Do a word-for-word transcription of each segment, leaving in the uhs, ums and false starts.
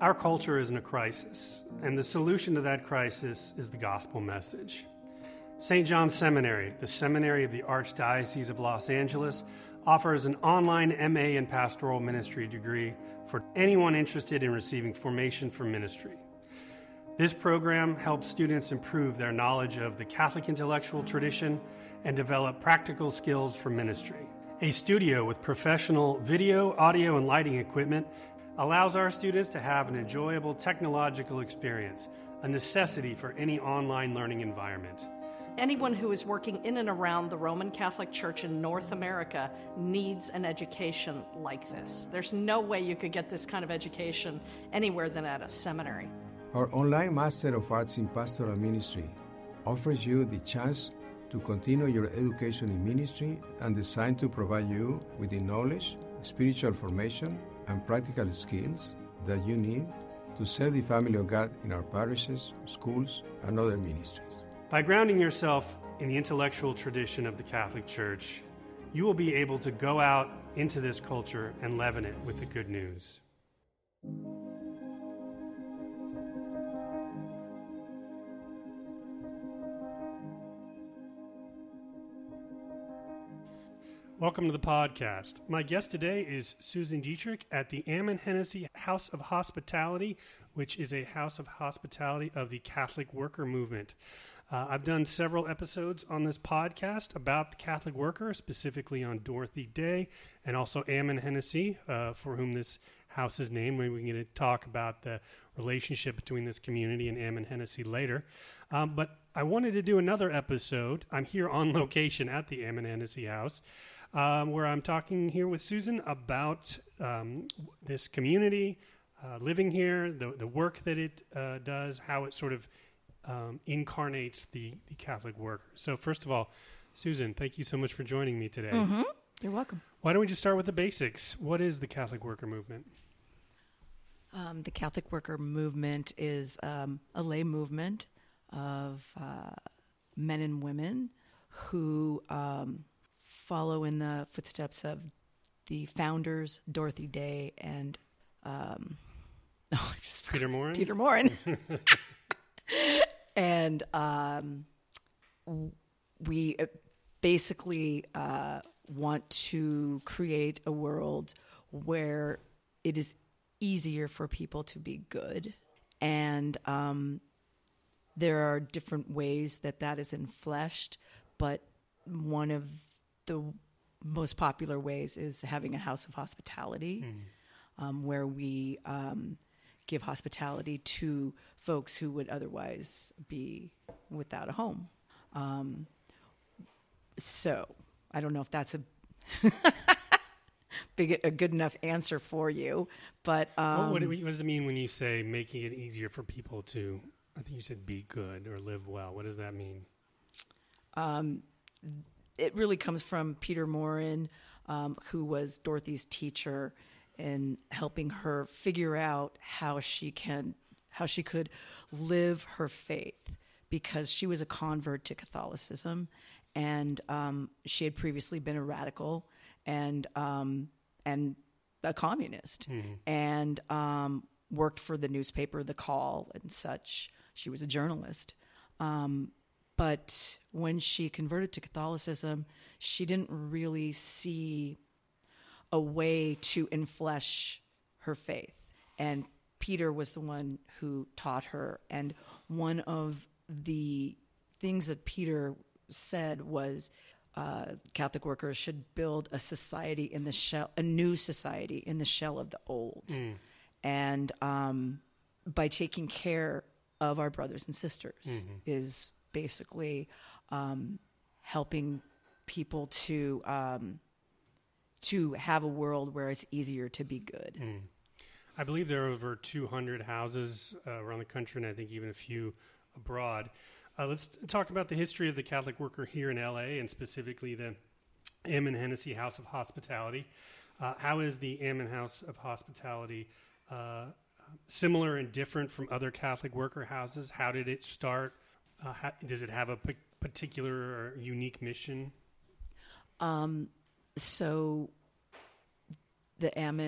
Our culture is in a crisis, and the solution to that crisis is the gospel message. Saint John's Seminary, the seminary of the Archdiocese of Los Angeles, offers an online M A in pastoral ministry degree for anyone interested in receiving formation for ministry. This program helps students improve their knowledge of the Catholic intellectual tradition and develop practical skills for ministry. A studio with professional video, audio, and lighting equipment allows our students to have an enjoyable technological experience, a necessity for any online learning environment. Anyone who is working in and around the Roman Catholic Church in North America needs an education like this. There's no way you could get this kind of education anywhere than at a seminary. Our online Master of Arts in Pastoral Ministry offers you the chance to continue your education in ministry and designed to provide you with the knowledge, spiritual formation, and practical skills that you need to serve the family of God in our parishes, schools, and other ministries. By grounding yourself in the intellectual tradition of the Catholic Church, you will be able to go out into this culture and leaven it with the good news. Welcome to the podcast. My guest today is Susan Dietrich at the Ammon Hennessy House of Hospitality, which is a house of hospitality of the Catholic Worker Movement. Uh, I've done several episodes on this podcast about the Catholic worker, specifically on Dorothy Day and also Ammon Hennessy, uh, for whom this house is named. Maybe we can get to talk about the relationship between this community and Ammon Hennessy later. Um, but I wanted to do another episode. I'm here on location at the Ammon Hennessy House, um, where I'm talking here with Susan about um, this community, uh, living here, the, the work that it uh, does, how it sort of Um, incarnates the, the Catholic worker. So first of all, Susan, thank you so much for joining me today. Mm-hmm. You're welcome. Why don't we just start with the basics? What is the Catholic Worker Movement? Um, the Catholic Worker Movement is um, a lay movement of uh, men and women who um, follow in the footsteps of the founders, Dorothy Day and um, oh, I just Peter Maurin. Peter Maurin. And um, we basically uh, want to create a world where it is easier for people to be good. And um, there are different ways that that is enfleshed, but one of the most popular ways is having a house of hospitality, mm. um, where we um, give hospitality to folks who would otherwise be without a home. Um, so I don't know if that's a big, a good enough answer for you, but um, what, what, what does it mean when you say making it easier for people to, I think you said be good or live well? What does that mean? Um, it really comes from Peter Maurin, um, who was Dorothy's teacher, and helping her figure out how she can, how she could live her faith, because she was a convert to Catholicism, and um, she had previously been a radical and um, and a communist, mm-hmm. and um, worked for the newspaper The Call and such. She was a journalist. Um, but when she converted to Catholicism, she didn't really see a way to enflesh her faith. And Peter was the one who taught her. And one of the things that Peter said was uh, Catholic workers should build a society in the shell, a new society in the shell of the old. Mm. And um, by taking care of our brothers and sisters mm-hmm. is basically um, helping people to um, to have a world where it's easier to be good. Mm. I believe there are over two hundred houses uh, around the country, and I think even a few abroad. Uh, let's t- talk about the history of the Catholic worker here in L A, and specifically the Ammon Hennessy House of Hospitality. Uh, how is the Ammon House of Hospitality uh, similar and different from other Catholic worker houses? How did it start? Uh, how, does it have a p- particular or unique mission? Um, so the Ammon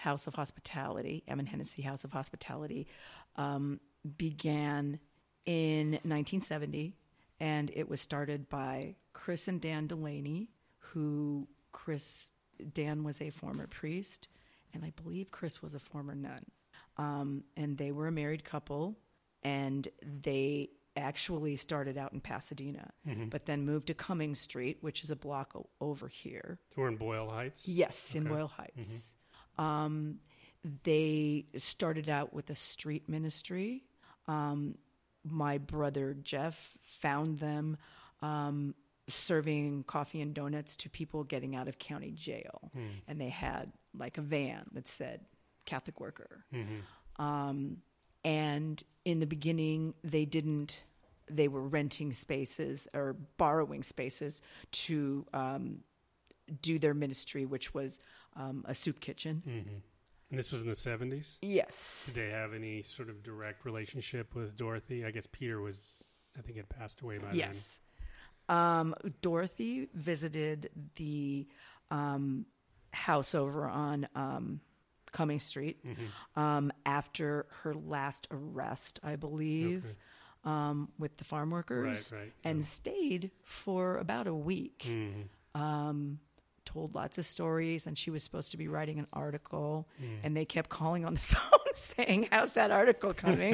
House of Hospitality, Ammon Hennessy House of Hospitality, um, began in nineteen seventy, and it was started by Chris and Dan Delaney, who Chris, Dan was a former priest, and I believe Chris was a former nun. Um, and they were a married couple, and they actually started out in Pasadena, mm-hmm. but then moved to Cummings Street, which is a block o- over here. So we're in Boyle Heights? Yes, okay. in Boyle Heights. Mm-hmm. Um, they started out with a street ministry. Um, my brother Jeff found them um, serving coffee and donuts to people getting out of county jail. Mm. And they had like a van that said Catholic Worker. Mm-hmm. Um, and in the beginning, they didn't, they were renting spaces or borrowing spaces to um, do their ministry, which was um, a soup kitchen. Mm-hmm. And this was in the seventies? Yes. Did they have any sort of direct relationship with Dorothy? I guess Peter was, I think, had passed away by yes. then. Yes. Um, Dorothy visited the um, house over on um, Cummings Street mm-hmm. um, after her last arrest, I believe, okay. um, with the farm workers, right, right, and yeah. stayed for about a week. Mm-hmm. Um, told lots of stories, and she was supposed to be writing an article, mm. and they kept calling on the phone saying, how's that article coming?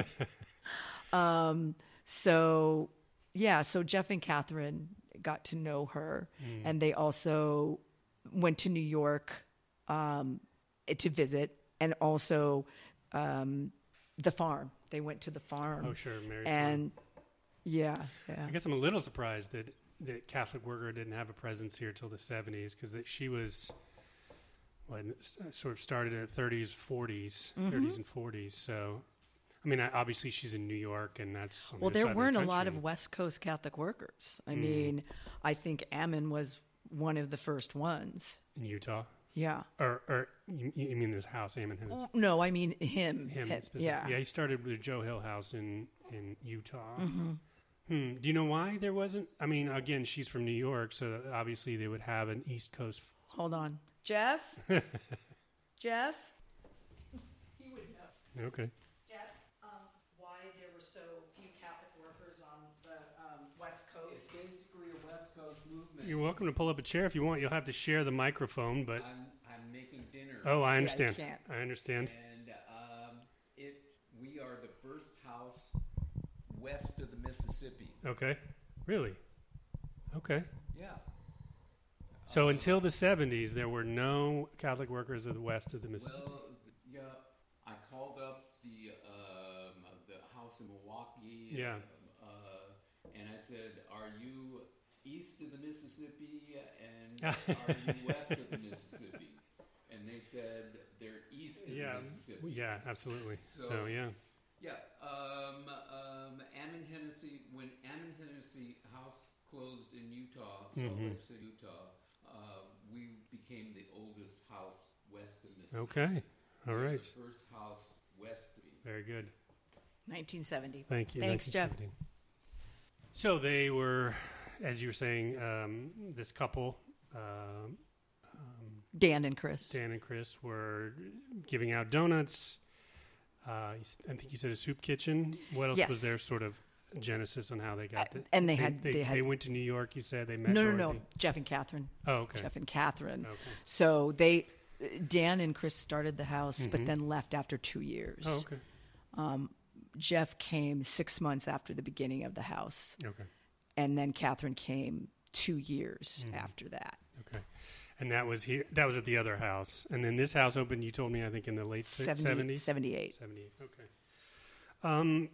um, so, yeah, so Jeff and Catherine got to know her, mm. and they also went to New York um, to visit, and also um, the farm. They went to the farm. Oh, sure, married and farm. yeah, yeah. I guess I'm a little surprised that that Catholic Worker didn't have a presence here till the seventies, because she was, well, sort of started in the thirties, forties, mm-hmm. thirties and forties. So, I mean, obviously she's in New York, and that's on well. the There weren't the a lot of West Coast Catholic workers. I mm. mean, I think Ammon was one of the first ones in Utah. Yeah. Or, or you, you mean this house, Ammon Hennessy? No, I mean him. Him, him yeah. Yeah, he started with the Joe Hill House in in Utah. Mm-hmm. Hmm. Do you know why there wasn't? I mean, again, she's from New York, so obviously they would have an East Coast. Hold on. Jeff? Jeff? He would know. Okay. Jeff, um, why there were so few Catholic workers on the um, West Coast? It's basically a West Coast movement. You're welcome to pull up a chair if you want. You'll have to share the microphone, but... I'm, I'm making dinner. Oh, I understand. Yeah, you can't. I understand. And um, it, we are the first house west of the Mississippi. Okay. Really? Okay. Yeah. So uh, until the seventies, there were no Catholic workers of the west of the Mississippi. Well, yeah, I called up the um, the house in Milwaukee. Yeah. Uh, and I said, "Are you east of the Mississippi and are you west of the Mississippi?" And they said they're east of yeah. the Mississippi. Yeah, absolutely. So, So, yeah. Yeah, um, um, Ammon Hennessy, when Ammon Hennessy House closed in Utah, Salt Mhm. Lake City, Utah, uh, we became the oldest house west of Mississippi. Okay. All We were right. The first house west of Mississippi. Very good. nineteen seventy. Thank you. Thanks, Jeff. nineteen seventy. So they were, as you were saying, um, this couple, um, um, Dan and Chris. Dan and Chris, were giving out donuts. Uh, you s- I think you said a soup kitchen. What else Yes. was their sort of genesis on how they got Uh, it? and they had- they, they had- they went to New York. You said they met. No, no, no. Dorothy? Jeff and Catherine. Oh, okay. Jeff and Catherine. Okay. So they, Dan and Chris started the house, Mhm. but then left after two years. Oh, okay. Um, Jeff came six months after the beginning of the house, Okay. and then Catherine came two years Mhm. after that. Okay. And that was here. That was at the other house, and then this house opened. You told me, I think, in the late seventy, seventies. seventy-eight. Seventy-eight. Okay. Um.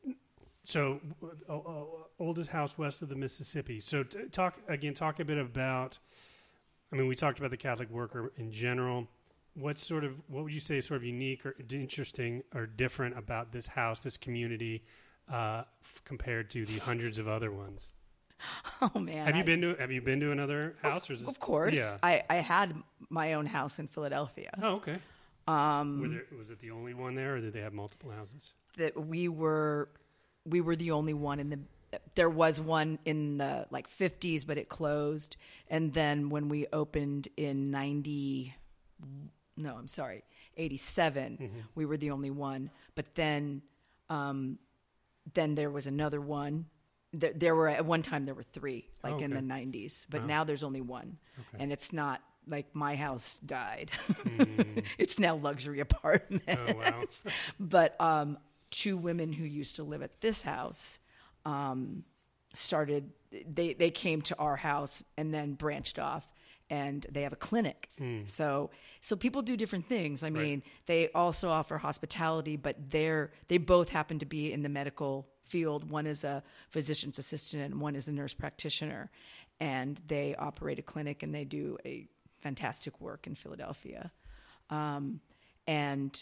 So, uh, uh, oldest house west of the Mississippi. So, t- talk again. Talk a bit about. I mean, we talked about the Catholic worker in general. What sort of what would you say is sort of unique or interesting or different about this house, this community, uh, f- compared to the hundreds of other ones? Oh man! Have you I- been to Have you been to another house? Or is this, Of course, Yeah. I, I had my own house in Philadelphia. Oh, okay. Um, Were there, was it the only one there, or did they have multiple houses? that we were we were the only one in the. There was one in the like fifties, but it closed. And then when we opened in ninety, no, I'm sorry, eighty-seven, Mm-hmm. we were the only one. But then, um, then there was another one. There, there were at one time there were three, like Oh, in okay. the nineties. But Wow. now there's only one, Okay. and it's not like my house died. Mm. It's now luxury apartments. Oh, wow. But um, two women who used to live at this house um, started. They they came to our house and then branched off, and they have a clinic. Mm. So so people do different things. I Right. mean, they also offer hospitality, but they're they both happen to be in the medical field. One is a physician's assistant, and one is a nurse practitioner, and they operate a clinic, and they do a fantastic work in Philadelphia. Um, and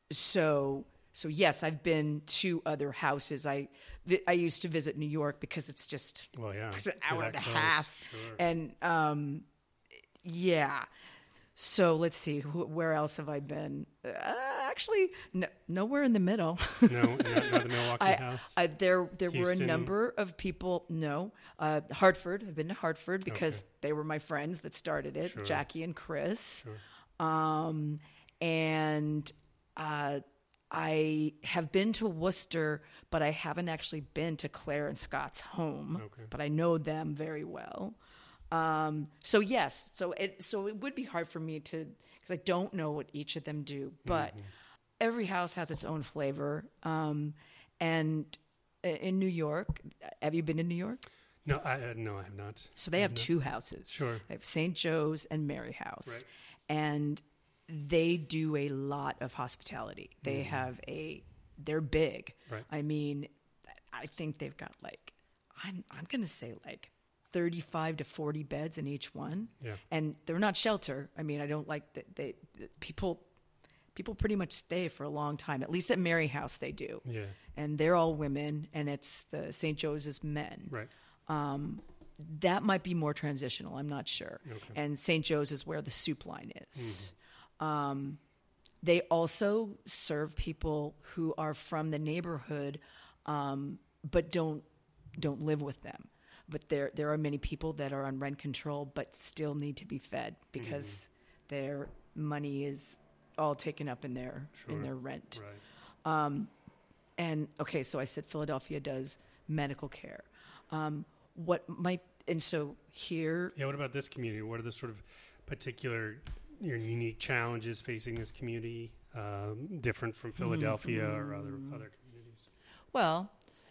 so, so yes, I've been to other houses. I, vi- I used to visit New York because it's just Well, yeah. it's an you're hour and that a close. half. Sure. And, um, yeah. So let's see, wh- where else have I been? Uh, actually, no, nowhere in the middle. no, not, not the Milwaukee I, house. I, there there were a Houston. number of people. No, uh, Hartford. I've been to Hartford because Okay. they were my friends that started it, Sure. Jackie and Chris. Sure. Um, and uh, I have been to Worcester, but I haven't actually been to Claire and Scott's home. Okay. But I know them very well. Um, so yes, so it so it would be hard for me to because I don't know what each of them do, but Mm-hmm. every house has its own flavor. Um, and i- in New York, have you been in New York? No, I uh, no, I have not. So they I have not. two houses. Sure. They have Saint Joe's and Mary House. Right. And they do a lot of hospitality. They have a, they're big. Mm-hmm. Right. I mean, I think they've got like, I'm, I'm going to say like thirty-five to forty beds in each one. Yeah. And they're not shelter. I mean, I don't like that they, people, people pretty much stay for a long time. At least at Mary House they do. Yeah. And they're all women, and it's the Saint Joe's is men. Right. Um, that might be more transitional. I'm not sure. Okay. And Saint Joe's is where the soup line is. Mm-hmm. Um, they also serve people who are from the neighborhood, um, but don't don't live with them. But there there are many people that are on rent control, but still need to be fed because Mm-hmm. their money is all taken up in their Sure. in their rent. Right. Um, and okay, so I said Philadelphia does medical care. Um, what might and so here, Yeah. What about this community? What are the sort of particular, your unique challenges facing this community, um, different from Philadelphia or other other communities? well,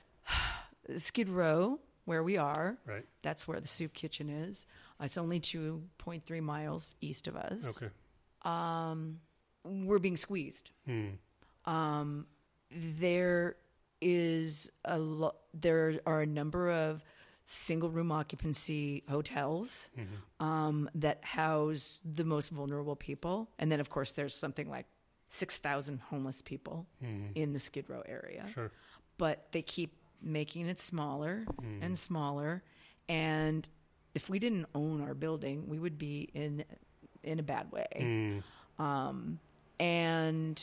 Skid Row, where we are, Right. that's where the soup kitchen is. Uh, it's only two point three miles east of us. Okay. Um, we're being squeezed. Hmm. Um, there is a lo- there are a number of single room occupancy hotels Mm-hmm. um, that house the most vulnerable people, and then of course there's something like six thousand homeless people Mm-hmm. in the Skid Row area. Sure. But they keep making it smaller Mm. and smaller, and if we didn't own our building, we would be in in a bad way. Mm. Um, and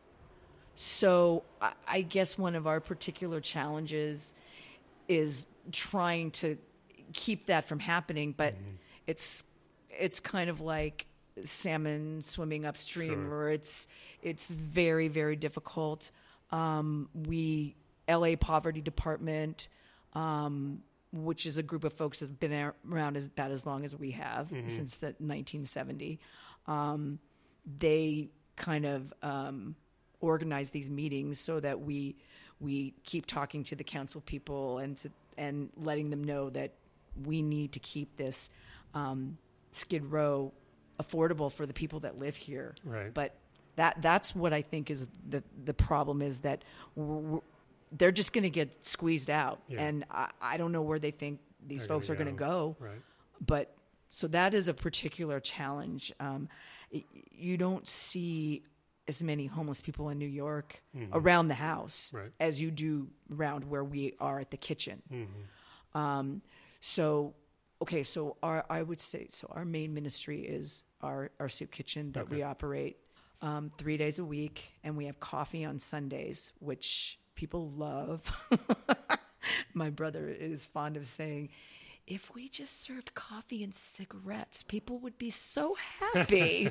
so I, I guess one of our particular challenges is trying to keep that from happening, but Mm-hmm. it's it's kind of like salmon swimming upstream, Sure. or it's it's very very difficult. Um, we L A Poverty Department, um, which is a group of folks that have been ar- around as about as long as we have, Mm-hmm. since the nineteen seventy. Um, they kind of um, organize these meetings so that we we keep talking to the council people and to, and letting them know that we need to keep this um, Skid Row affordable for the people that live here. Right. But that that's what I think is the the problem is that we're, we're, they're just going to get squeezed out, Yeah. and I, I don't know where they think these They're folks gonna are going to go. Right. But so that is a particular challenge. Um, y- you don't see as many homeless people in New York around the house Right. as you do around where we are at the kitchen. Mm-hmm. Um, so, okay, so our I would say so. Our main ministry is our our soup kitchen that Okay. we operate um, three days a week, and we have coffee on Sundays, which people love. My brother is fond of saying, if we just served coffee and cigarettes, people would be so happy.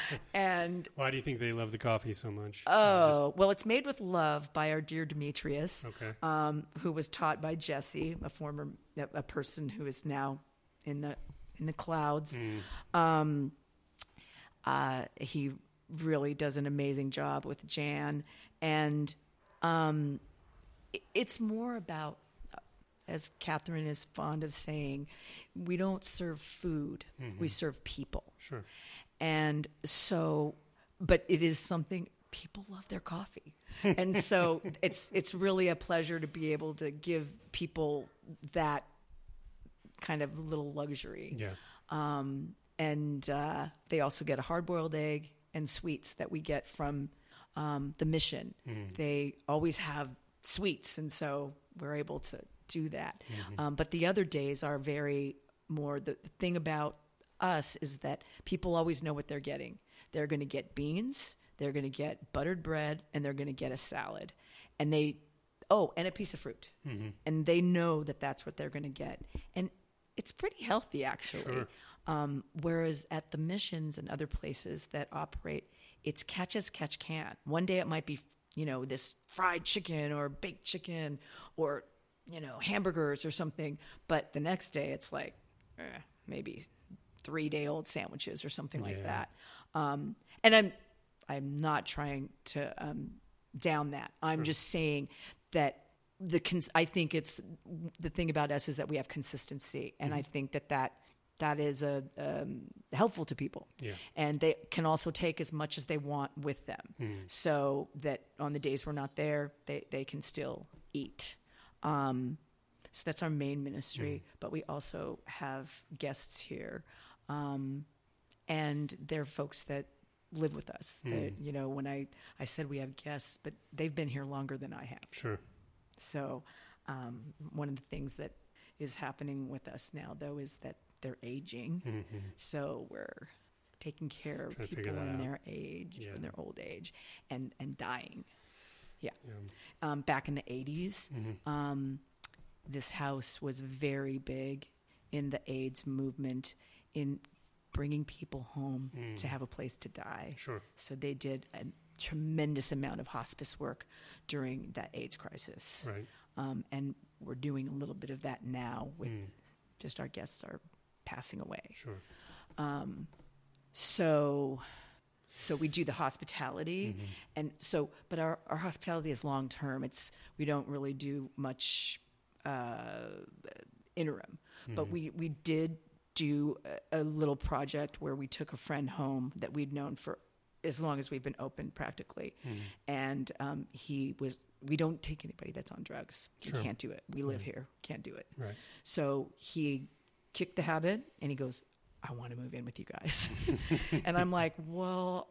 And why do you think they love the coffee so much? Oh, well, it's made with love by our dear Demetrius, Okay. um, who was taught by Jesse, a former a, a person who is now in the in the clouds. Mm. Um, uh, he really does an amazing job with Jan, and um, it, it's more about, as Catherine is fond of saying, we don't serve food, Mm-hmm. we serve people. Sure. And so, but it is something, people love their coffee. And so it's it's really a pleasure to be able to give people that kind of little luxury. Yeah. Um, and uh, they also get a hard-boiled egg and sweets that we get from um, the mission. Mm. They always have sweets, and so we're able to do that. Mm-hmm. Um, but the other days are very more, the, the thing about us is that people always know what they're getting. They're going to get beans, they're going to get buttered bread, and they're going to get a salad. And they, oh, and a piece of fruit. Mm-hmm. And they know that that's what they're going to get. And it's pretty healthy, actually. Sure. Um, whereas at the missions and other places that operate, it's catch as catch can. One day it might be, you know, this fried chicken or baked chicken or, you know, hamburgers or something. But the next day it's like eh, maybe three-day-old sandwiches or something like Yeah. that. Um, and I'm I'm not trying to um, down that. I'm Sure. just saying that the cons- I think it's the thing about us is that we have consistency, and I think that that that is a um, helpful to people. Yeah. And they can also take as much as they want with them, Mm. so that on the days we're not there, they they can still eat. Um, so that's our main ministry, but we also have guests here, um, and they're folks that live with us. That, you know, when I, I said we have guests, but they've been here longer than I have. Sure. So um, one of the things that is happening with us now, though, is that they're aging. Mm-hmm. So we're taking care of Trying to people figure that in out. their age, Yeah. in their old age, and, and dying. Yeah. Yeah. Um, back in the eighties, Mm-hmm. um, this house was very big in the AIDS movement in bringing people home Mm. to have a place to die. Sure. So they did a tremendous amount of hospice work during that AIDS crisis. Right. Um, and we're doing a little bit of that now with Mm. just our guests are passing away. Sure. Um, so, so we do the hospitality, Mm-hmm. and so, but our, our hospitality is long term. It's we don't really do much uh, interim, but Mm-hmm. we we did do a, a little project where we took a friend home that we'd known for as long as we've been open, practically, Mm-hmm. and um, he was. We don't take anybody that's on drugs. Sure. We can't do it. We live here. Can't do it. Right. So he kicked the habit and he goes, I want to move in with you guys. And I'm like, well,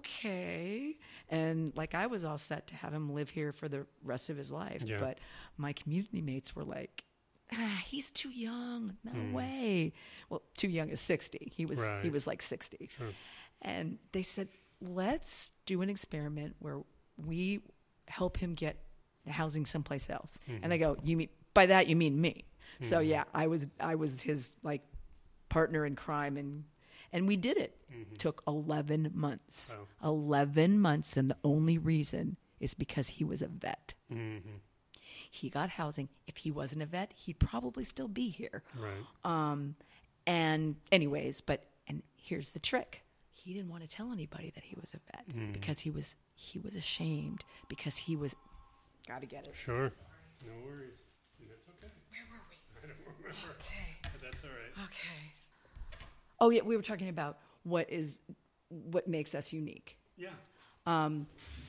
okay. And like, I was all set to have him live here for the rest of his life. Yeah. But my community mates were like, ah, he's too young. No Mm. way. Well, too young is sixty. He was, Right. he was like sixty. Sure. And they said, let's do an experiment where we help him get housing someplace else. Mm-hmm. And I go, you mean, by that you mean me. So yeah, I was, I was his like partner in crime, and, and we did it. Mm-hmm. Took eleven months, Wow. eleven months. And the only reason is because he was a vet. Mm-hmm. He got housing. If he wasn't a vet, he'd probably still be here. Right. Um, and anyways, but, and here's the trick. He didn't want to tell anybody that he was a vet Mm. because he was, he was ashamed because he was, gotta get it. Sure. No worries. That's okay. Where were we? I don't remember. Okay. But that's all right. Okay. Oh yeah. We were talking about what is, what makes us unique. Yeah. Um,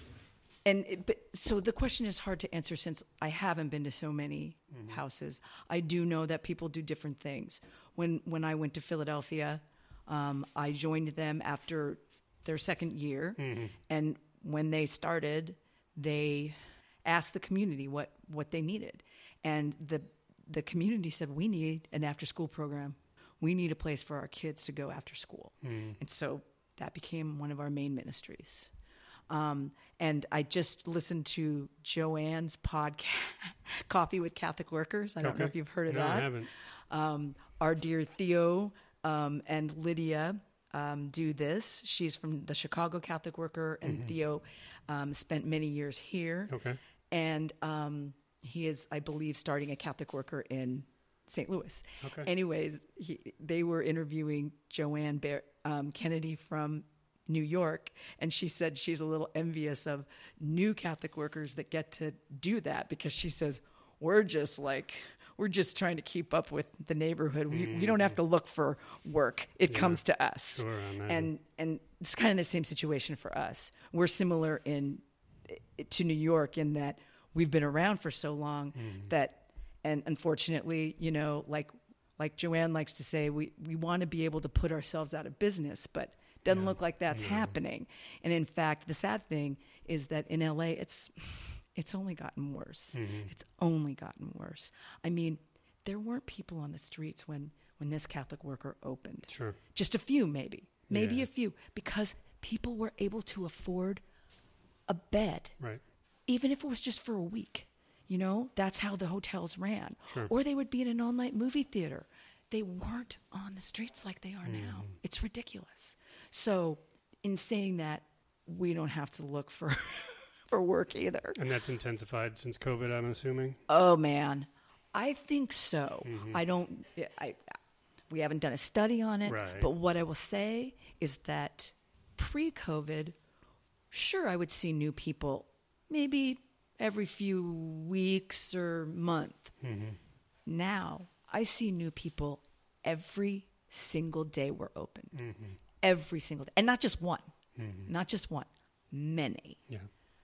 and it, but so the question is hard to answer since I haven't been to so many houses. I do know that people do different things. When when I went to Philadelphia, um, I joined them after their second year, Mm-hmm. and when they started, they asked the community what, what they needed, and the the community said, "We need an after school program. We need a place for our kids to go after school," Mm. and so that became one of our main ministries. Um, and I just listened to Joanne's podcast, Coffee with Catholic Workers. I don't know Okay. if you've heard of no, that. I haven't. Um, our dear Theo um, and Lydia um, do this. She's from the Chicago Catholic Worker, and mm-hmm. Theo um, spent many years here. Okay. And um, he is, I believe, starting a Catholic Worker in Saint Louis. Okay. Anyways, he, they were interviewing Joanne Bear, um, Kennedy from New York, and she said she's a little envious of new Catholic workers that get to do that, because she says, we're just like, we're just trying to keep up with the neighborhood. We, mm. we don't have to look for work. It yeah. comes to us. Sure, and and it's kind of the same situation for us. We're similar in to New York in that we've been around for so long mm. that, and unfortunately, you know, like like Joanne likes to say, we, we want to be able to put ourselves out of business, but it doesn't yeah. look like that's yeah. happening. And in fact, the sad thing is that in L A, it's it's only gotten worse. Mm-hmm. It's only gotten worse. I mean, there weren't people on the streets when, when this Catholic Worker opened. Sure. Just a few, maybe. Maybe yeah. a few, because people were able to afford a bed. Right. Even if it was just for a week. You know, that's how the hotels ran. Sure. Or they would be in an all-night movie theater. They weren't on the streets like they are mm. now. It's ridiculous. So in saying that, we don't have to look for for work either. And that's intensified since COVID, I'm assuming? Oh, man. I think so. Mm-hmm. I don't... I. We haven't done a study on it. Right. But what I will say is that pre-COVID, sure, I would see new people maybe every few weeks or month. Mm-hmm. Now, I see new people every single day we're open. Mm-hmm. Every single day. And not just one. Mm-hmm. Not just one. Many. Yeah.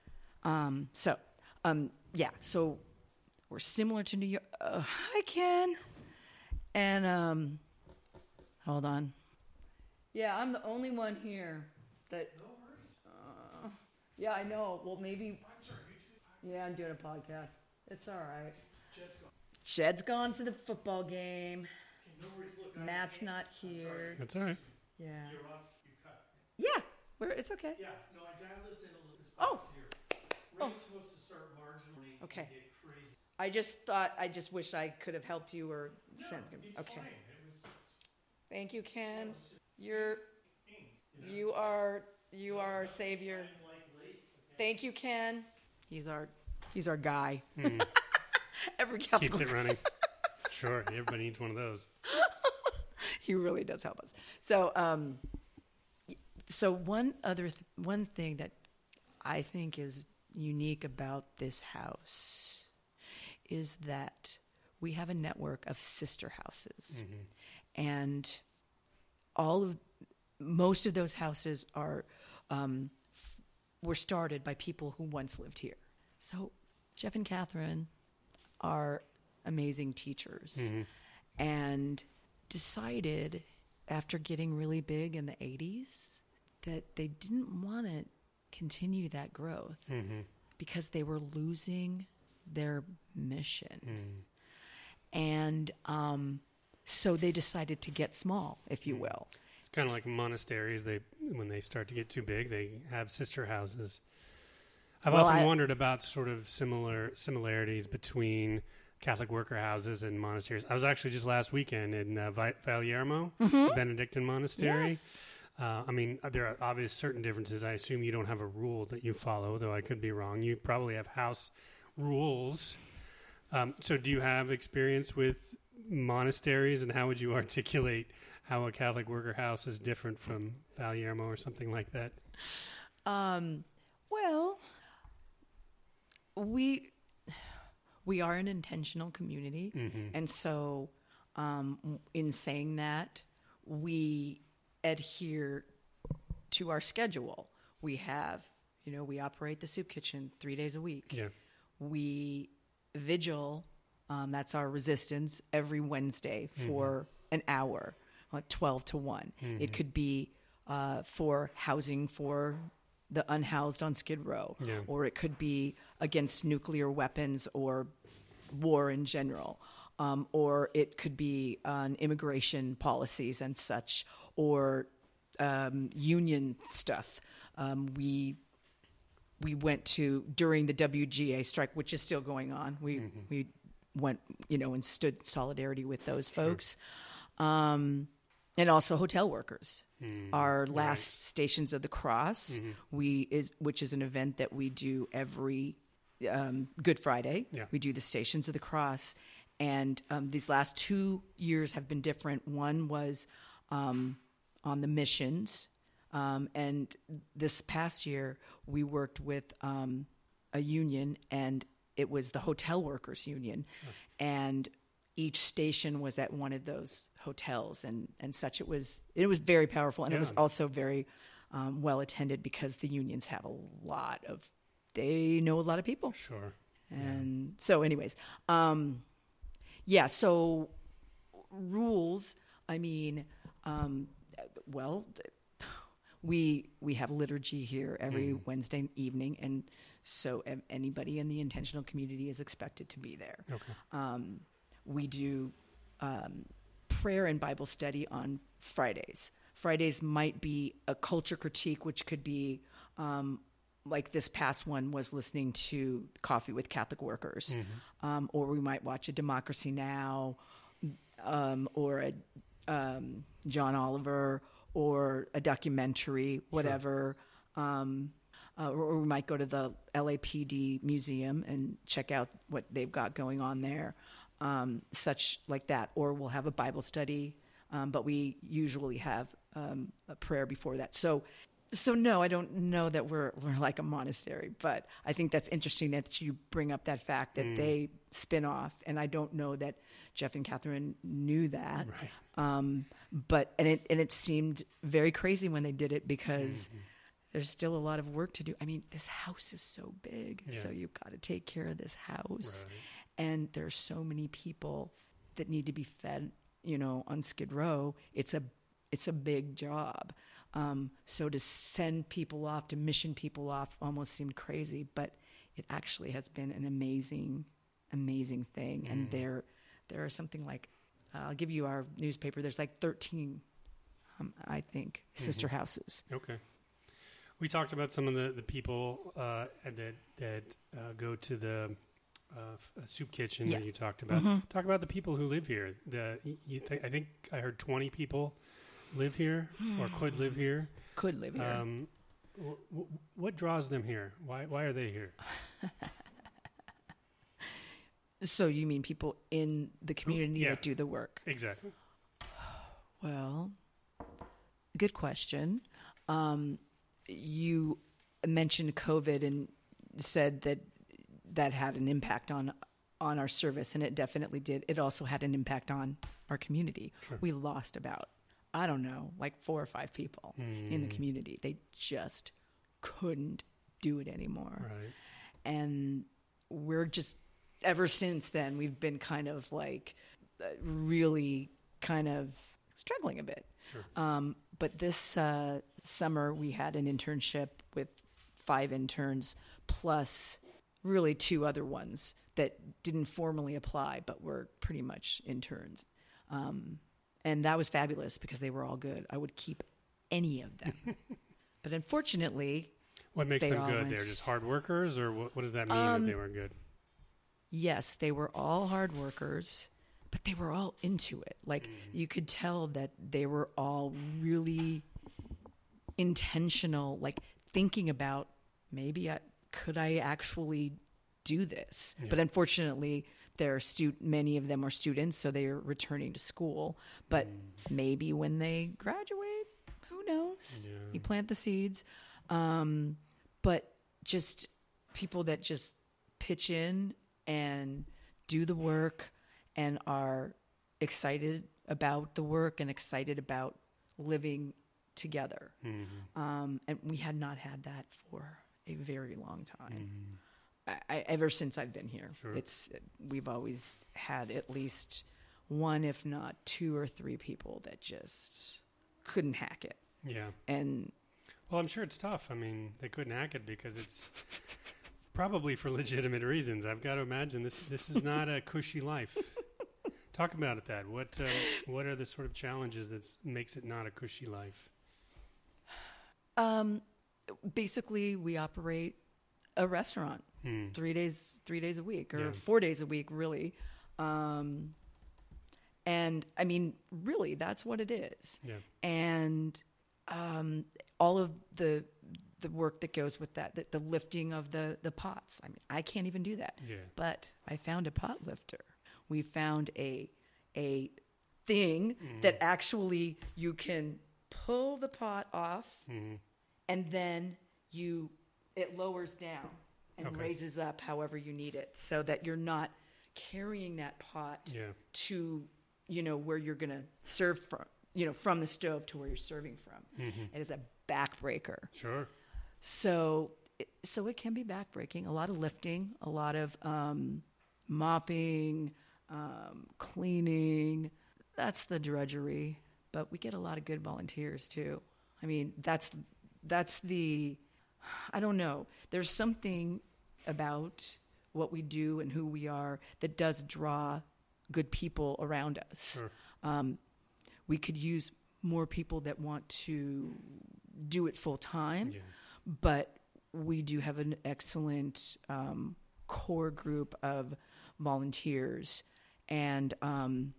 Um, so, um, yeah. So, we're similar to New York. Uh, hi, Ken. And, um, hold on. Yeah, I'm the only one here that... No worries. Uh, yeah, I know. Well, maybe... Yeah, I'm doing a podcast. It's all right. Jed's gone. Jed's gone to the football game. Okay, no worries. Look, Matt's I, not here. That's all right. Yeah. You're off. You cut. Yeah, we're, it's okay. Yeah, no, I dialed this in a little. This Oh. here. Oh. Rate's supposed to start marginally. Okay. And get crazy. I just thought, I just wish I could have helped you or No, sent him. he's Okay. fine. It was, Thank you, Ken. it was just You're, pain, you know? you are, you are our savior. I'm like late. Okay. Thank you, Ken. He's our, he's our guy. Mm. Every Catholic Keeps it running. Sure, everybody needs one of those. He really does help us. So, um, so one other th- one thing that I think is unique about this house is that we have a network of sister houses, Mm-hmm. and all of most of those houses are um, f- were started by people who once lived here. So, Jeff and Catherine are amazing teachers, Mm-hmm. and decided after getting really big in the eighties that they didn't want to continue that growth Mm-hmm. because they were losing their mission. Mm. And um, so they decided to get small, if you will. It's kind of like monasteries. They when they start to get too big, they have sister houses. I've Well, often I- wondered about sort of similar similarities between Catholic worker houses and monasteries. I was actually just last weekend in uh, Vi- Valyermo, the Benedictine monastery. Yes. Uh, I mean, there are obvious certain differences. I assume you don't have a rule that you follow, though I could be wrong. You probably have house rules. Um, so do you have experience with monasteries, and how would you articulate how a Catholic worker house is different from Valyermo or something like that? Um, well, we we are an intentional community, Mm-hmm. and so um, in saying that, we adhere to our schedule. We have, you know, we operate the soup kitchen three days a week. Yeah. We vigil, um, that's our resistance, every Wednesday for an hour, like twelve to one. It could be uh, for housing for the unhoused on Skid Row, Yeah. or it could be against nuclear weapons or war in general, um, or it could be on immigration policies and such, or um, union stuff. Um, we we went to during the W G A strike, which is still going on. We Mm-hmm. we went, you know, and stood in solidarity with those folks. Um, and also hotel workers. Mm, Our last right. Stations of the Cross, mm-hmm. we is which is an event that we do every um, Good Friday. Yeah. We do the Stations of the Cross. And um, these last two years have been different. One was um, on the missions. Um, and this past year, we worked with um, a union, and it was the Hotel Workers Union. Sure. And each station was at one of those hotels and, and such. It was it was very powerful, and yeah. it was also very um, well attended because the unions have a lot of, they know a lot of people. Sure. And yeah. so anyways, um, yeah, so rules, I mean, um, well, we we have liturgy here every mm. Wednesday evening, and so anybody in the intentional community is expected to be there. Okay. Um, we do um, prayer and Bible study on Fridays. Fridays might be a culture critique, which could be um, like this past one was listening to Coffee with Catholic Workers, mm-hmm. um, or we might watch a Democracy Now, um, or a um, John Oliver, or a documentary, whatever. Sure. Um, uh, or, or we might go to the L A P D museum and check out what they've got going on there, um, such like that. Or we'll have a Bible study, um, but we usually have um, a prayer before that. So, so no, I don't know that we're we're like a monastery, but I think that's interesting that you bring up that fact that mm. they spin off, and I don't know that Jeff and Catherine knew that. Right. Um, but and it and it seemed very crazy when they did it because mm-hmm. there's still a lot of work to do. I mean, this house is so big, yeah. so you've got to take care of this house, right. and there's so many people that need to be fed. You know, on Skid Row, it's a it's a big job. Um, so to send people off, to mission people off, almost seemed crazy, but it actually has been an amazing, amazing thing. Mm. And there, there are something like, uh, I'll give you our newspaper. There's like thirteen, um, I think, sister mm-hmm. houses. Okay. We talked about some of the, the people uh, that that uh, go to the uh, soup kitchen yeah. that you talked about. Mm-hmm. Talk about the people who live here. The you th- I think I heard twenty people live here or could live here. Could live here. Um, w- w- what draws them here? Why why are they here? So you mean people in the community yeah. that do the work? Exactly. Well, good question. Um, you mentioned COVID and said that that had an impact on on our service, and it definitely did. It also had an impact on our community. Sure. We lost about, I don't know, like four or five people mm. in the community. They just couldn't do it anymore. Right. And we're just, ever since then, we've been kind of like uh, really kind of struggling a bit. Sure. Um, but this uh, summer, we had an internship with five interns plus really two other ones that didn't formally apply, but were pretty much interns. Um, and that was fabulous because they were all good. I would keep any of them. But unfortunately, what makes they them all good? went, They're just hard workers, or what, what does that mean um, that they were good? Yes, they were all hard workers, but they were all into it. Like, mm. you could tell that they were all really intentional, like thinking about maybe I, could I actually do this? Yeah. But unfortunately, they're stu- many of them are students, so they are returning to school. But mm. maybe when they graduate, who knows? Yeah. You plant the seeds. Um, but just people that just pitch in and do the work and are excited about the work and excited about living together. Mm-hmm. Um, and we had not had that for a very long time. Mm-hmm. I, I, ever since I've been here, sure. it's we've always had at least one, if not two or three people that just couldn't hack it. Yeah. And well, I'm sure it's tough. I mean, they couldn't hack it because it's probably for legitimate reasons. I've got to imagine this this is not a cushy life. Talk about it, that. What uh, what are the sort of challenges that makes it not a cushy life? Um, basically, we operate a restaurant hmm. three days three days a week or yeah. four days a week, really. Um, and I mean, really, that's what it is. Yeah. And um, all of the the work that goes with that, the, the lifting of the, the pots. I mean, I can't even do that. Yeah. But I found a pot lifter. We found a a thing Mm-hmm. that actually you can pull the pot off, Mm-hmm. and then you it lowers down and Okay. raises up however you need it, so that you're not carrying that pot Yeah. to, you know, where you're going to serve from, you know, from the stove to where you're serving from. Mm-hmm. It is a backbreaker. Sure. So, it- so it can be backbreaking. A lot of lifting, a lot of um, mopping, um, cleaning. That's the drudgery. But we get a lot of good volunteers too. I mean, that's that's the. I don't know. There's something about what we do and who we are that does draw good people around us. Sure. Um, we could use more people that want to do it full time. Yeah. But we do have an excellent um, core group of volunteers, and um,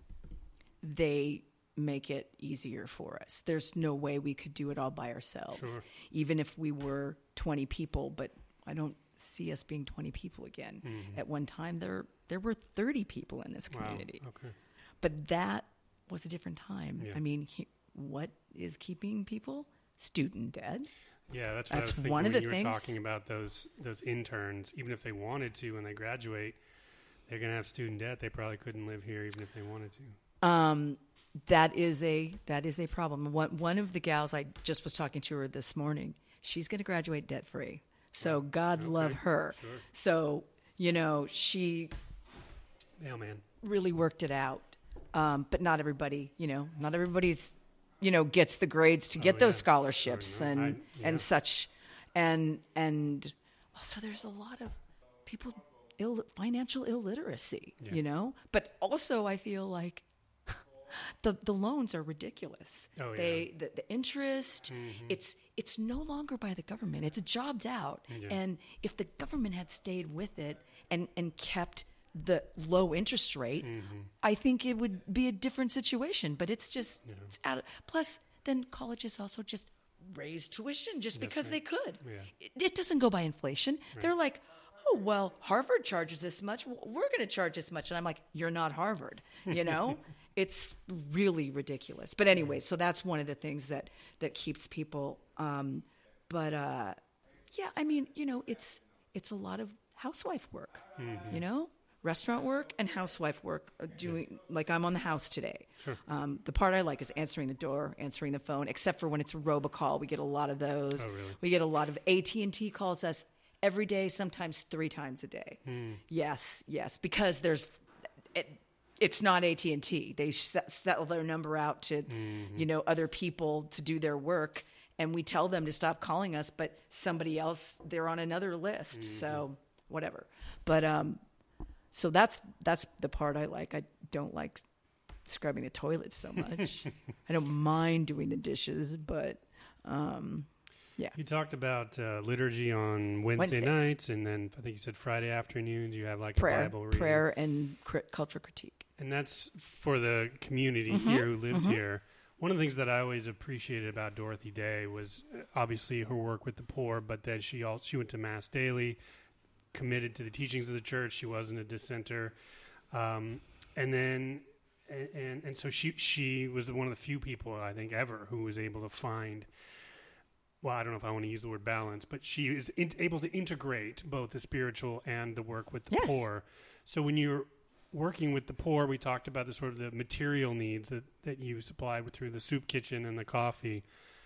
they make it easier for us. There's no way we could do it all by ourselves, Sure. even if we were twenty people. But I don't see us being twenty people again. Mhm. At one time, there there were thirty people in this community. Wow. Okay. But that was a different time. Yeah. I mean, he, what is keeping people? Student debt. Yeah, that's what That's I was thinking one when of the you things- were talking about those those interns. Even if they wanted to, when they graduate, they're going to have student debt. They probably couldn't live here even if they wanted to. Um, that is a that is a problem. One one of the gals I just was talking to her this morning. She's going to graduate debt free. So God Okay. love her. Sure. So you know she Mailman. really worked it out. Um, but not everybody. You know, not everybody's you know gets the grades to get Oh, those yeah. scholarships Sure, no, and I- yeah. and such, and and also there's a lot of people ill financial illiteracy. Yeah. You know, but also I feel like. The the loans are ridiculous. Oh, yeah. They the, the interest. Mhm. It's it's no longer by the government. It's jobs out. Yeah. And if the government had stayed with it and and kept the low interest rate, Mhm. I think it would be a different situation. But it's just Yeah. it's out of, plus then colleges also just raise tuition just That's because right. they could. Yeah. It, it doesn't go by inflation. They're like, oh, well, Harvard charges this much. w- We're going to charge this much. And I'm like, you're not Harvard, you know? It's really ridiculous. But anyway, so that's one of the things that, that keeps people. Um, but, uh, yeah, I mean, you know, it's it's a lot of housewife work, Mm-hmm. you know? Restaurant work and housewife work. uh, Doing like I'm on the house today. Sure. Um, the part I like is answering the door, answering the phone, except for when it's a robocall. We get a lot of those. Oh, really? We get a lot of A T and T calls us every day, sometimes three times a day. Yes, yes, because there's it, it's not A T and T. They se- sell their number out to you know other people to do their work, and we tell them to stop calling us, but somebody else they're on another list. So whatever. But um, so that's that's the part I like. I don't like scrubbing the toilets so much. I don't mind doing the dishes, but um, yeah. You talked about uh, liturgy on Wednesday Wednesdays. nights, and then I think you said Friday afternoons. You have like a Prayer, Bible reading, prayer, and cri- culture critique. and that's for the community Mm-hmm. here who lives here. One of the things that I always appreciated about Dorothy Day was uh, obviously her work with the poor, but then she also she went to Mass daily, committed to the teachings of the church. She wasn't a dissenter, um, and then and, and and so she she was one of the few people I think ever who was able to find. Well, I don't know if I want to use the word balance, but she is in, able to integrate both the spiritual and the work with the Yes. poor. So when you're working with the poor, we talked about the sort of the material needs that, that you supplied with, through the soup kitchen and the coffee.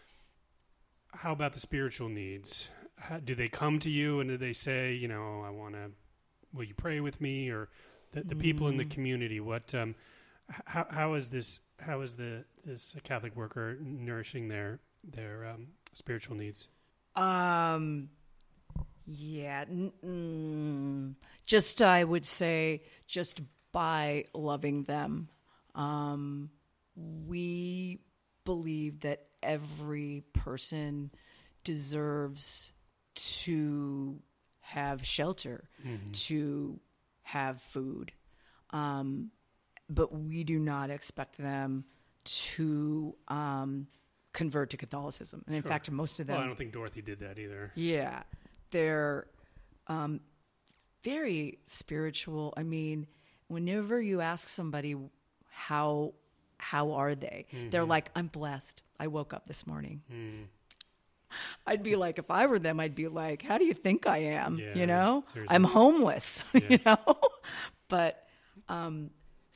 How about the spiritual needs? How, do they come to you and do they say, you know, I want to, will you pray with me? Or the, the people in the community, what, um, h- how, how is this, how is the, this Catholic worker nourishing their, their, um, spiritual needs? Um, yeah, n- mm, just I would say just by loving them. Um, we believe that every person deserves to have shelter, to have food. Um, but we do not expect them to um, convert to Catholicism. And in Sure. fact, most of them... Well, I don't think Dorothy did that either. Yeah. They're um, very spiritual. I mean, whenever you ask somebody how how are they, mm-hmm. they're like, I'm blessed. I woke up this morning. Mm. I'd be like, if I were them, I'd be like, how do you think I am? Yeah, you know, seriously. I'm homeless, Yeah. you know, but um,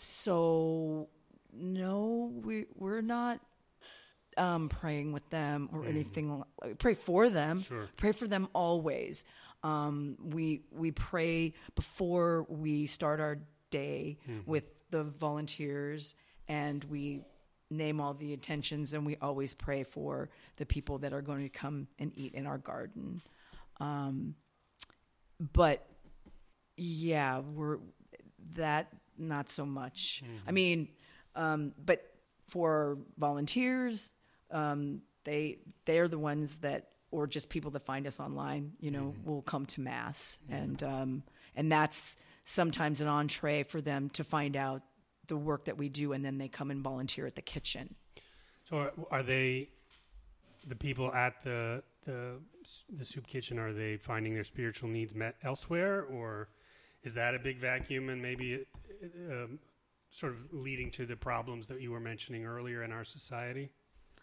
so no, we, we're not um, praying with them or mm. anything. We pray for them, sure. pray for them always. Um, we, we pray before we start our day mm-hmm. with the volunteers, and we name all the intentions, and we always pray for the people that are going to come and eat in our garden. Um, but yeah, we're that not so much. Mm-hmm. I mean, um, but for volunteers, um, they they're the ones that, or just people that find us online, you know, mm-hmm. will come to Mass, mm-hmm. and um, and that's sometimes an entree for them to find out the work that we do, and then they come and volunteer at the kitchen. So are, are they, the people at the, the the soup kitchen, are they finding their spiritual needs met elsewhere, or is that a big vacuum and maybe um, sort of leading to the problems that you were mentioning earlier in our society?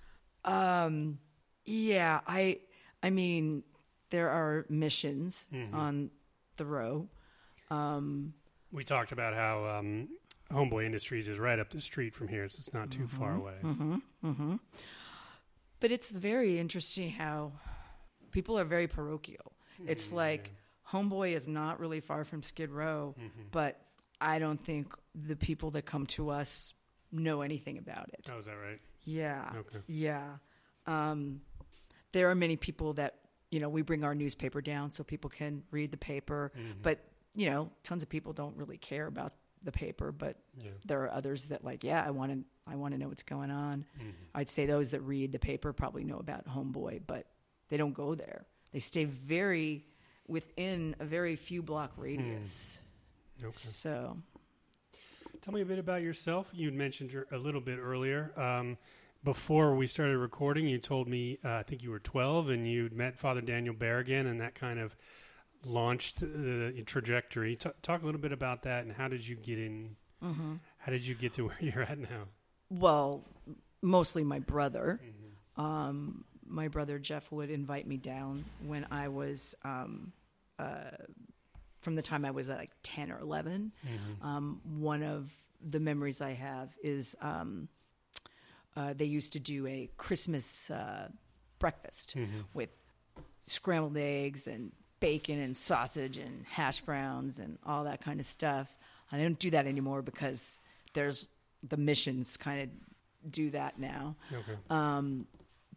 Um, yeah, I I mean, there are missions mm-hmm. on the row. Um, we talked about how um, Homeboy Industries is right up the street from here, so it's not too mm-hmm, far away. Mm-hmm, mm-hmm. But it's very interesting how people are very parochial. Mm-hmm, it's like yeah. Homeboy is not really far from Skid Row, mm-hmm. but I don't think the people that come to us know anything about it. Oh, is that right? Yeah. Okay. Yeah. Um, there are many people that, you know, we bring our newspaper down so people can read the paper, mm-hmm. but you know, tons of people don't really care about the paper, but yeah. there are others that like, yeah, I want to, I want to know what's going on. Mm-hmm. I'd say those that read the paper probably know about Homeboy, but they don't go there. They stay very within a very few block radius. Mm. Okay. So, tell me a bit about yourself. You'd mentioned your, a little bit earlier. Um, before we started recording, you told me, uh, I think you were twelve, and you'd met Father Daniel Berrigan, and that kind of launched the trajectory. T- talk a little bit about that, and how did you get in? Mm-hmm. How did you get to where you're at now? Well, mostly my brother. Mm-hmm. Um, my brother Jeff would invite me down when I was, um, uh, from the time I was like ten or eleven. Mm-hmm. Um, one of the memories I have is um, uh, they used to do a Christmas uh, breakfast mm-hmm. with scrambled eggs and bacon and sausage and hash browns and all that kind of stuff. I don't do that anymore because there's the missions kind of do that now. Okay. Um,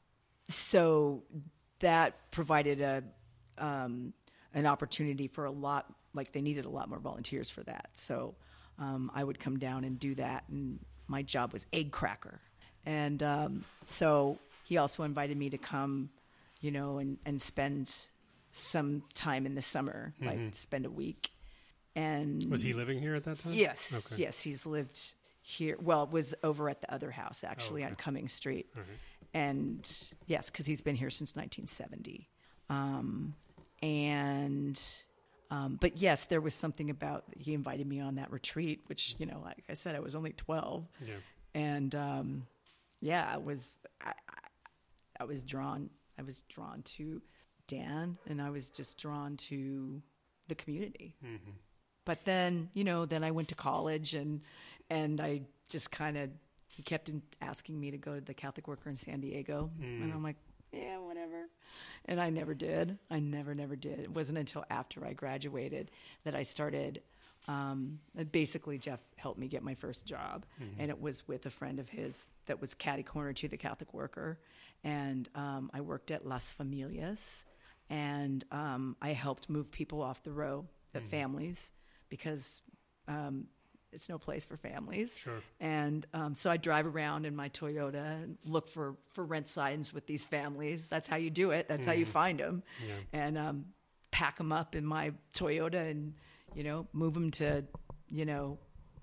so that provided a um, an opportunity for a lot, like they needed a lot more volunteers for that. So um, I would come down and do that, and my job was egg cracker. And um, so he also invited me to come, you know, and, and spend some time in the summer, mm-hmm. like spend a week. And was he living here at that time? Yes, okay. yes, he's lived here. Well, it was over at the other house actually oh, okay. on Cumming Street, right. And yes, because he's been here since nineteen seventy. Um, and um, but yes, there was something about he invited me on that retreat, which you know, like I said, I was only twelve, yeah. and um, yeah, I was I, I, I was drawn. I was drawn to Dan, and I was just drawn to the community. Mm-hmm. But then, you know, then I went to college, and and I just kind of, he kept in asking me to go to the Catholic Worker in San Diego, mm. and I'm like, yeah, whatever. And I never did. I never, never did. It wasn't until after I graduated that I started. Um, basically, Jeff helped me get my first job, mm-hmm. and it was with a friend of his that was catty corner to the Catholic Worker, and um, I worked at Las Familias. And um, I helped move people off the row, the mm-hmm. families, because um, it's no place for families. Sure. And um, so I drive around in my Toyota and look for, for rent signs with these families. That's how you do it. That's mm-hmm. how you find them. Yeah. And um, pack them up in my Toyota and, you know, move them to, you know,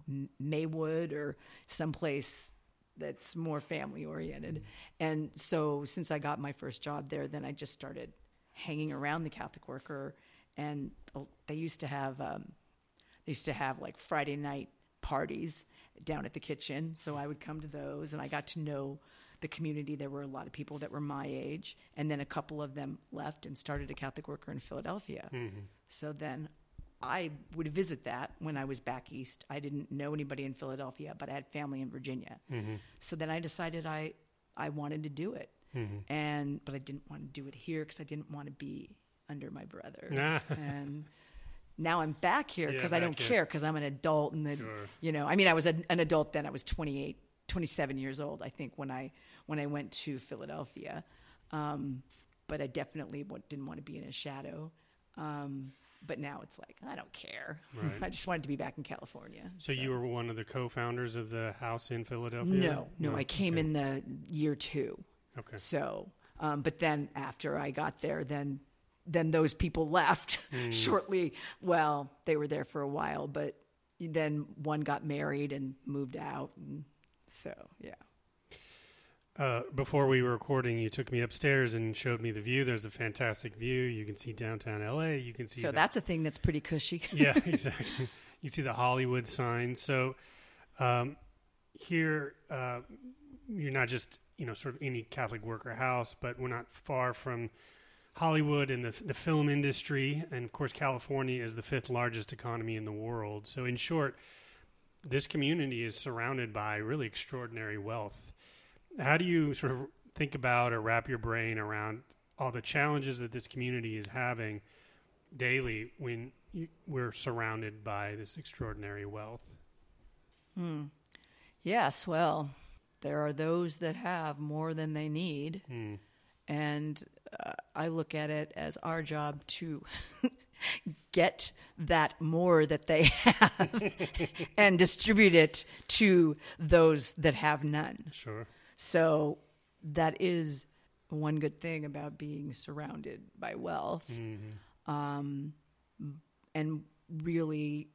M- Maywood or someplace that's more family oriented. And so since I got my first job there, then I just started hanging around the Catholic Worker, and they used to have um, they used to have like Friday night parties down at the kitchen. So I would come to those, and I got to know the community. There were a lot of people that were my age, and then a couple of them left and started a Catholic Worker in Philadelphia. Mm-hmm. So then I would visit that when I was back east. I didn't know anybody in Philadelphia, but I had family in Virginia. Mm-hmm. So then I decided I, I wanted to do it. Mm-hmm. And but I didn't want to do it here because I didn't want to be under my brother. Nah. And now I'm back here because yeah, I don't here. care because I'm an adult. And, the, sure. you know, I mean, I was a, an adult then. I was twenty-eight, twenty-seven years old, I think, when I when I went to Philadelphia. Um, but I definitely didn't want to be in a shadow. Um But now it's like, I don't care. Right. I just wanted to be back in California. So, so you were one of the co-founders of the house in Philadelphia? No, no, no. I came okay. in the year two. Okay. So, um, but then after I got there, then then those people left mm. shortly. Well, they were there for a while, but then one got married and moved out. And so, yeah. Uh, before we were recording, you took me upstairs and showed me the view. There's a fantastic view. You can see downtown L A. You can see. So the, that's a thing that's pretty cushy. Yeah, exactly. You see the Hollywood sign. So um, here, uh, you're not just you know sort of any Catholic worker house, but we're not far from Hollywood and the the film industry. And of course, California is the fifth largest economy in the world. So in short, this community is surrounded by really extraordinary wealth. How do you sort of think about or wrap your brain around all the challenges that this community is having daily when you, we're surrounded by this extraordinary wealth? Hmm. Yes, well, there are those that have more than they need. Hmm. And uh, I look at it as our job to get that more that they have and distribute it to those that have none. Sure. So that is one good thing about being surrounded by wealth. Mm-hmm. Um, and really,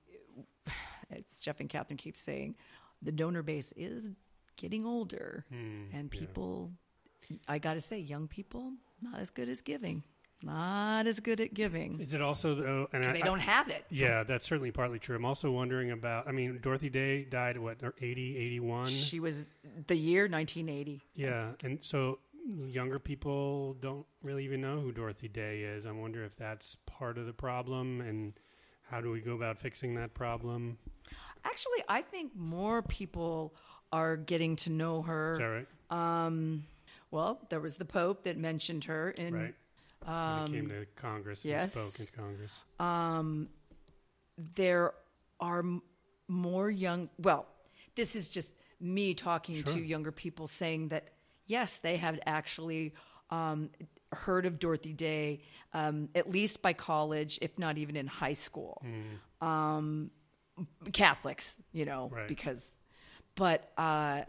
as Jeff and Catherine keep saying, the donor base is getting older. Mm, and people, yeah. I got to say, young people, not as good as giving. Not as good at giving. Is it also though? Because they don't have it. Yeah, that's certainly partly true. I'm also wondering about. I mean, Dorothy Day died at what, eighty, eighty-one? She was the year nineteen eighty. Yeah, and so younger people don't really even know who Dorothy Day is. I wonder if that's part of the problem, and how do we go about fixing that problem? Actually, I think more people are getting to know her. Is that right? Um, well, there was the Pope that mentioned her in. Right. Um, he came to Congress yes. and spoke in Congress. Um, there are m- more young... Well, this is just me talking sure. to younger people saying that, yes, they have actually um, heard of Dorothy Day, um, at least by college, if not even in high school. Mm. Um, Catholics, you know, right. because... But uh,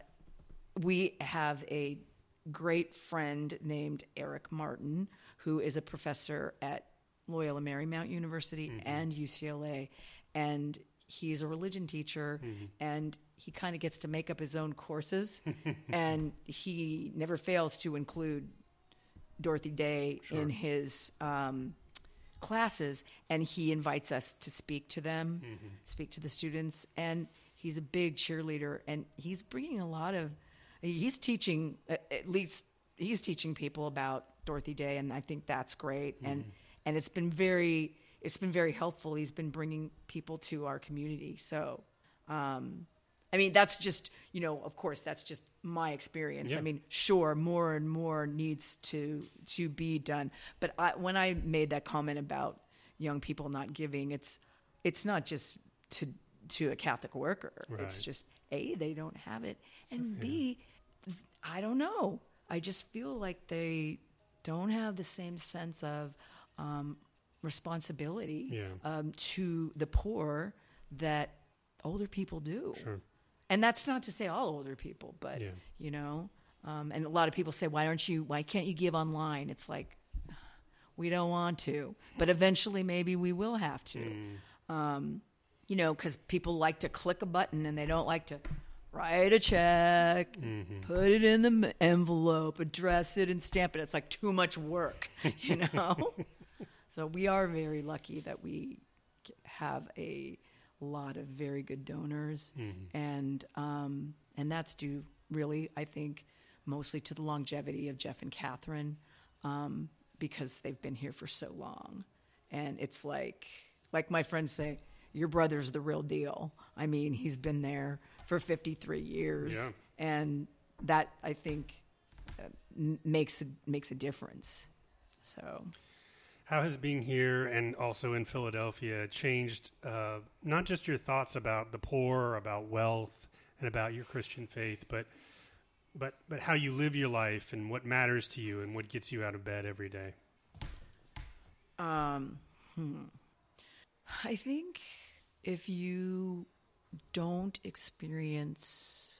we have a great friend named Eric Martin, who is a professor at Loyola Marymount University mm-hmm. and U C L A. And he's a religion teacher, mm-hmm. and he kind of gets to make up his own courses. And he never fails to include Dorothy Day sure. in his um, classes. And he invites us to speak to them, mm-hmm. speak to the students. And he's a big cheerleader, and he's bringing a lot of, he's teaching, at least he's teaching people about Dorothy Day, and I think that's great. Mm. And and it's been very it's been very helpful. He's been bringing people to our community. So, um, I mean, that's just, you know, of course, that's just my experience. Yeah. I mean, sure, more and more needs to to be done. But I, when I made that comment about young people not giving, it's it's not just to to a Catholic worker. Right. It's just A, they don't have it, and so, B, yeah. I don't know. I just feel like they don't have the same sense of um, responsibility yeah. um, to the poor that older people do. Sure. And that's not to say all older people, but, yeah. you know, um, and a lot of people say, why aren't you, why can't you give online? It's like, we don't want to, but eventually maybe we will have to. Mm. Um, you know, because people like to click a button and they don't like to write a check, mm-hmm. put it in the envelope, address it, and stamp it. It's like too much work, you know? So we are very lucky that we have a lot of very good donors, mm-hmm. and um, and that's due really, I think, mostly to the longevity of Jeff and Catherine, um, because they've been here for so long. And it's like, like my friends say, your brother's the real deal. I mean, he's been there for fifty-three years, yeah. and that, I think, uh, m- makes a, makes a difference. So, how has being here and also in Philadelphia changed uh, not just your thoughts about the poor, about wealth, and about your Christian faith, but but but how you live your life and what matters to you and what gets you out of bed every day? Um, hmm. I think if you don't experience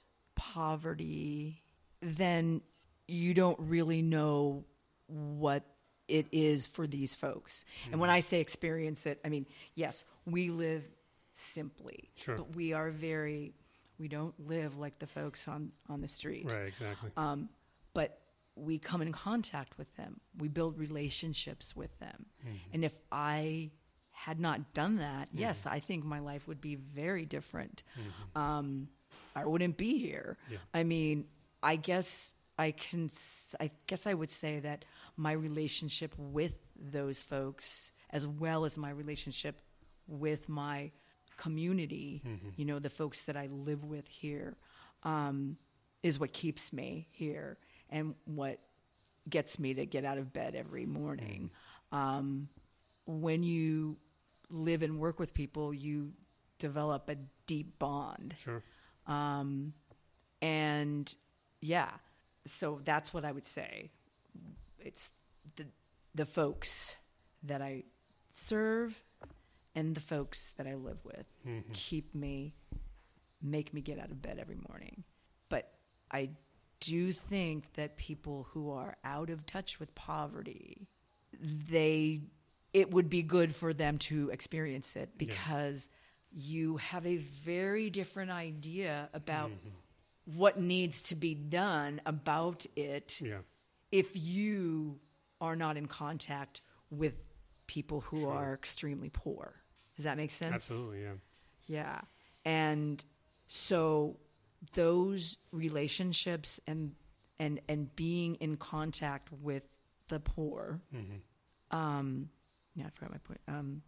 poverty, then you don't really know what it is for these folks. Mm-hmm. And when I say experience it, I mean, yes, we live simply, sure. but we are very, we don't live like the folks on, on the street. Right, exactly. Um, but we come in contact with them. We build relationships with them. Mm-hmm. And if I had not done that, mm-hmm. yes, I think my life would be very different. Mm-hmm. Um, I wouldn't be here. Yeah. I mean, I guess I can, I guess I would say that my relationship with those folks, as well as my relationship with my community, mm-hmm. you know, the folks that I live with here, um, is what keeps me here and what gets me to get out of bed every morning. Mm-hmm. Um, when you live and work with people, you develop a deep bond. Sure. Um, and yeah, so that's what I would say. It's the the folks that I serve and the folks that I live with mm-hmm. keep me, make me get out of bed every morning. But I do think that people who are out of touch with poverty, they it would be good for them to experience it because yeah. you have a very different idea about mm-hmm. what needs to be done about it yeah. if you are not in contact with people who sure. are extremely poor. Does that make sense? Absolutely, yeah. Yeah. And so those relationships and and and being in contact with the poor, mm-hmm. um, yeah, I forgot my point, um,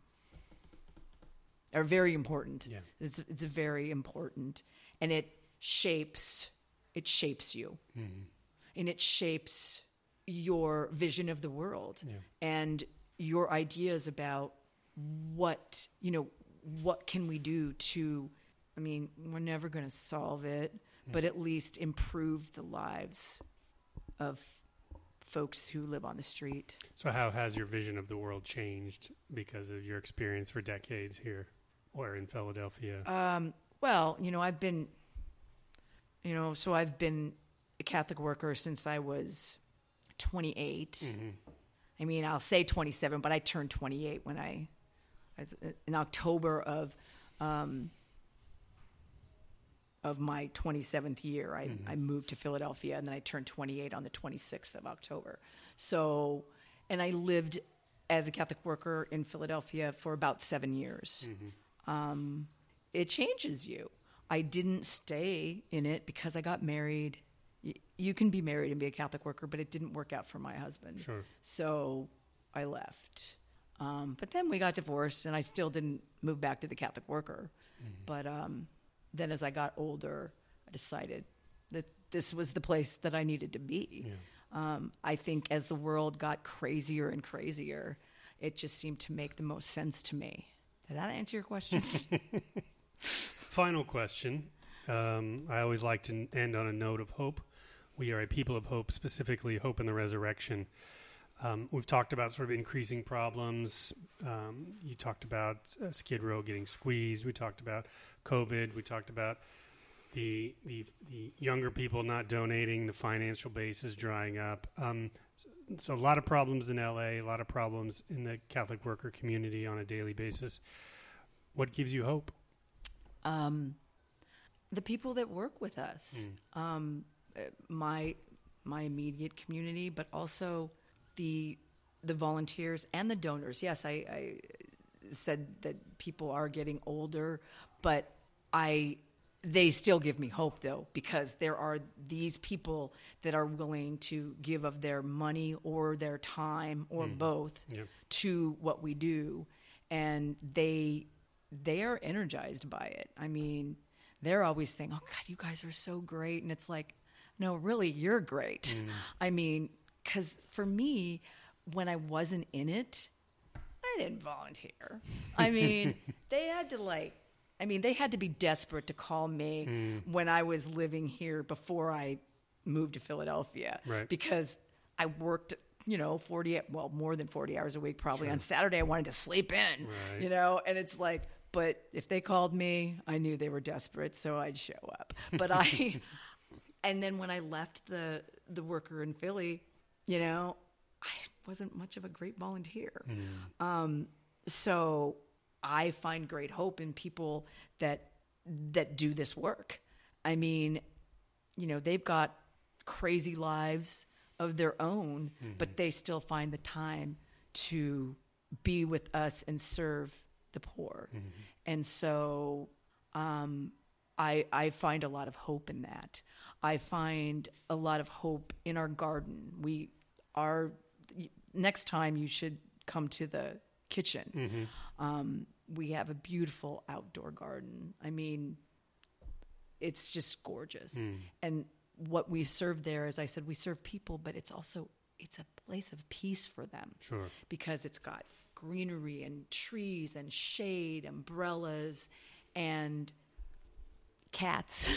are very important. Yeah. It's it's very important, and it shapes it shapes you, mm-hmm. and it shapes your vision of the world yeah. and your ideas about what you know what can we do to. I mean, we're never going to solve it, mm-hmm. but at least improve the lives of folks who live on the street. So how has your vision of the world changed because of your experience for decades here or in Philadelphia? Um, well, you know, I've been, you know, so I've been a Catholic worker since I was twenty-eight. Mm-hmm. I mean, I'll say twenty-seven, but I turned twenty-eight when I, I was in October of, um, of my twenty-seventh year. I, mm-hmm. I moved to Philadelphia, and then I turned twenty-eight on the twenty-sixth of October. So, and I lived as a Catholic worker in Philadelphia for about seven years. Mm-hmm. Um, it changes you. I didn't stay in it because I got married. Y- you can be married and be a Catholic worker, but it didn't work out for my husband. Sure. So I left. Um, but then we got divorced, and I still didn't move back to the Catholic worker. Mm-hmm. But um, then as I got older, I decided that this was the place that I needed to be. Yeah. Um, I think as the world got crazier and crazier, it just seemed to make the most sense to me. Did that answer your questions? Final question. Um, I always like to end on a note of hope. We are a people of hope, specifically hope in the resurrection. Um, we've talked about sort of increasing problems. Um, you talked about uh, Skid Row getting squeezed. We talked about COVID. We talked about the the, the younger people not donating. The financial base is drying up. Um, so, so a lot of problems in L A, a lot of problems in the Catholic worker community on a daily basis. What gives you hope? Um, the people that work with us, mm. um, my my immediate community, but also the the volunteers and the donors. Yes, I, I said that people are getting older, but I they still give me hope, though, because there are these people that are willing to give of their money or their time or mm. both yep. to what we do, and they they are energized by it. I mean, they're always saying, "Oh God, you guys are so great," and it's like, no, really, you're great. Mm. I mean, because for me, when I wasn't in it, I didn't volunteer. I mean, they had to like. I mean, they had to be desperate to call me mm. when I was living here before I moved to Philadelphia. Right. Because I worked, you know, forty, well, more than forty hours a week probably. Sure. On Saturday, I wanted to sleep in, right. you know, and it's like, but if they called me, I knew they were desperate, so I'd show up. But I, and then when I left the, the worker in Philly, you know, I wasn't much of a great volunteer. Mm. Um, so... I find great hope in people that that do this work. I mean, you know, they've got crazy lives of their own, mm-hmm. but they still find the time to be with us and serve the poor. Mm-hmm. And so um, I, I find a lot of hope in that. I find a lot of hope in our garden. We are, next time you should come to the kitchen. Mm-hmm. Um, we have a beautiful outdoor garden. I mean, it's just gorgeous. Mm. And what we serve there, as I said, we serve people, but it's also, it's a place of peace for them. Sure. Because it's got greenery and trees and shade, umbrellas, and cats.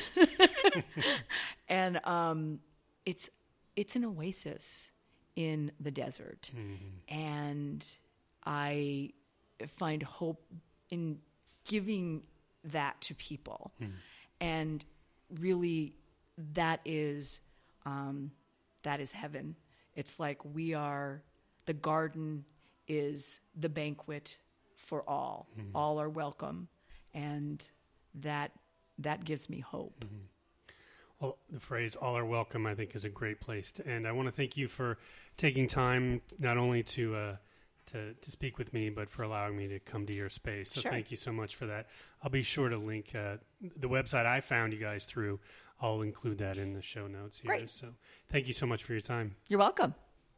And um, it's it's an oasis in the desert. Mm-hmm. And I... find hope in giving that to people. Mm. And really that is um, that is heaven. It's like we are, the garden is the banquet for all. Mm. All are welcome. And that that gives me hope. Mm-hmm. Well, the phrase "all are welcome" I think is a great place to end. I want to thank you for taking time not only to uh, To, to speak with me, but for allowing me to come to your space. So sure. Thank you so much for that. I'll be sure to link uh, the website I found you guys through. I'll include that in the show notes here. Great. So thank you so much for your time. You're welcome.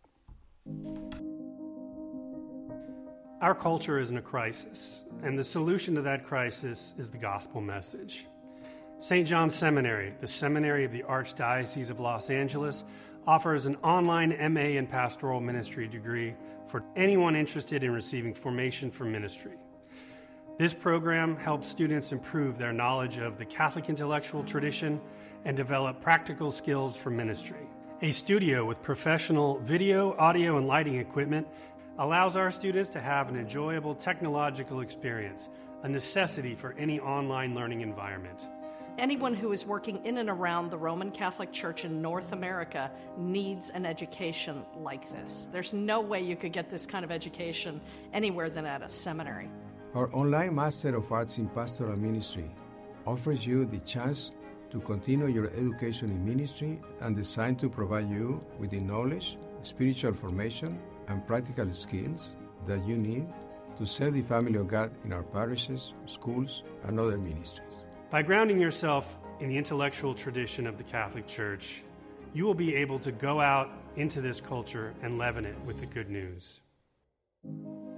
Our culture is in a crisis, and the solution to that crisis is the gospel message. Saint John's Seminary, the seminary of the Archdiocese of Los Angeles, offers an online M A in Pastoral Ministry degree for anyone interested in receiving formation for ministry. This program helps students improve their knowledge of the Catholic intellectual tradition and develop practical skills for ministry. A studio with professional video, audio, and lighting equipment allows our students to have an enjoyable technological experience, a necessity for any online learning environment. Anyone who is working in and around the Roman Catholic Church in North America needs an education like this. There's no way you could get this kind of education anywhere than at a seminary. Our online Master of Arts in Pastoral Ministry offers you the chance to continue your education in ministry and designed to provide you with the knowledge, spiritual formation, and practical skills that you need to serve the family of God in our parishes, schools, and other ministries. By grounding yourself in the intellectual tradition of the Catholic Church, you will be able to go out into this culture and leaven it with the good news.